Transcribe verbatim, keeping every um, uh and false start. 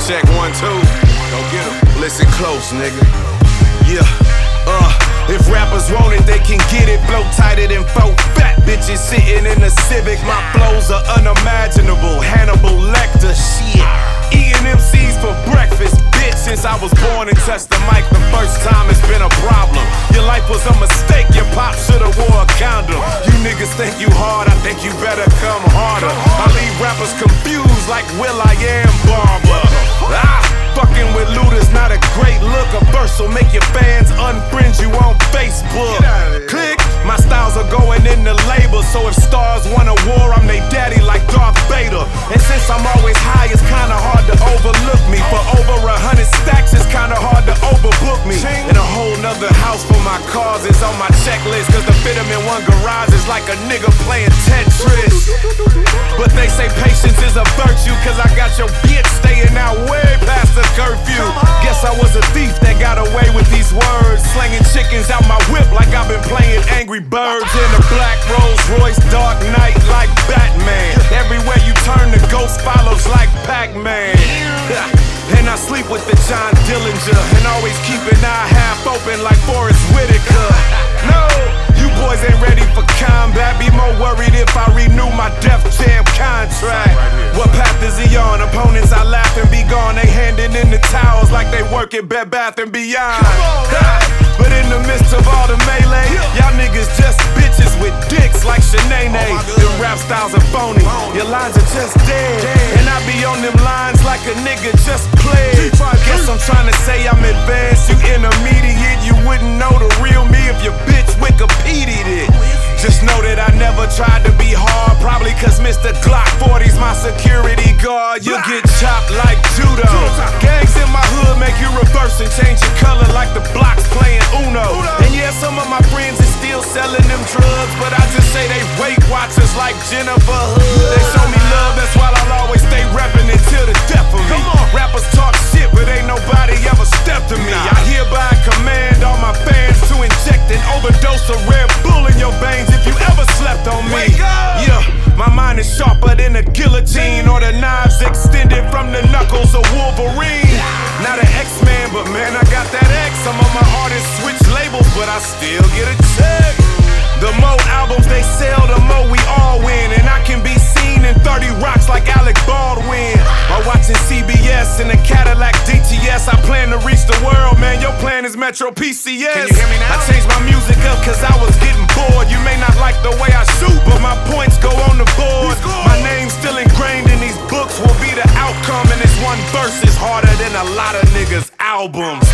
check, one, two. Go get 'em. Listen close, nigga. Yeah, uh, if rappers want it, they can get it. Flow tighter than four fat bitches sitting in a Civic. My flows are unimaginable. Hannibal Lecter, shit. Eating M Cs for breakfast, bitch. Since I was born and touched the mic the first time, it's been a problem. Your life was a mistake, your pop should've wore a condom. You niggas think you hard, I think you better come harder. I leave rappers confused like Will.i.am Barber. Ah, fucking with Luda's not a great look. A verse will make your fans unfriend you on Facebook. Click, my styles are going in the label, so if stars want a war, I'm they daddy like Darth Vader. And since I'm always high, it's kinda hard to overlook me. For over a hundred stacks, it's kinda hard to overbook me. And a whole nother house for my cars is on my checklist, cause to fit them in one garage is like a nigga playing Tetris. But they say patience is a virtue, cause I got your bitch staying out way past the curfew. Guess I was a thief that got away with these words, slanging chickens out my whip like I've been playing Angry Birds. In a black Rolls Royce, Dark Knight like Batman. Everywhere you turn, the ghost follows like Pac-Man. And I sleep with the John Dillinger, and always keep an eye half open like Forrest Whitaker. No, you boys ain't ready for combat. Be more worried if I renew my Def Jam contract. What path is he on? Opponents I laugh and be gone. They handing in the towels like they work at Bed Bath and Beyond. But in the midst of all the melee, y'all niggas just bitches with dicks like Shanae. Them rap styles are phony, your lines are just dead. And I be on them lines like a nigga just played. Guess I'm trying to say I'm advanced, you intermediate. You wouldn't know the real me if your bitch Wikipedia'd it. Just know that I never tried to be hard, probably cause Mister Glock forty's my security guard. You'll get chopped like judo. Gangs in my hood make you reverse and change your color like the blocks playing Uno. And yeah, some of my friends is still selling them drugs, but I just say they Weight Watchers like Jennifer Hood. They show me love, that's why I'll always stay reppin' until the death of me. Rappers talk shit, but ain't nobody ever stepped to me. I hereby command all my fans to inject an overdose of Red Bull in your veins if you ever slept on me. Yeah, my mind is sharper than a guillotine, or the knives extended from the knuckles of Wolverine. Not an X-Man, but man, I got that X. Some of my artists switch labels, but I still get a check. The more albums they sell, the more we all win. And I can be seen in thirty rocks like Alec Baldwin, while watching C B S in a Cadillac D T S. I plan to reach the world, man, your plan is Metro P C S. Can you hear me now? I changed my music up cause I was getting bored. You may not like the way I shoot, but my points go on the board. My name's still ingrained in these books, will be the outcome. And this one verse is harder than a lot of niggas' albums.